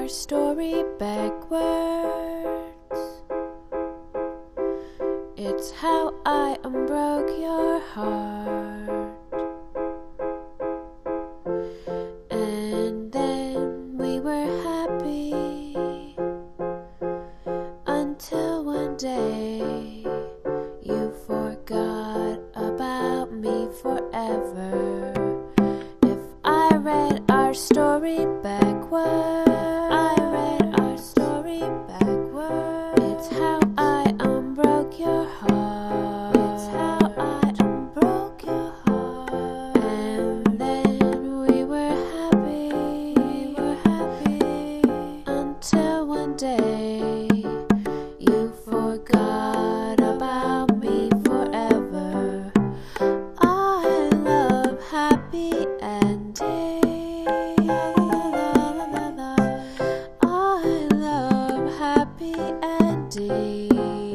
our story backwards. It's how I unbroke your heart. And then we were happy until one day you forgot about me forever. If I read our story backwards, it's how I unbroke your heart. And then we were happy until one day you forgot about me forever. I love happy endings. I love happy endings.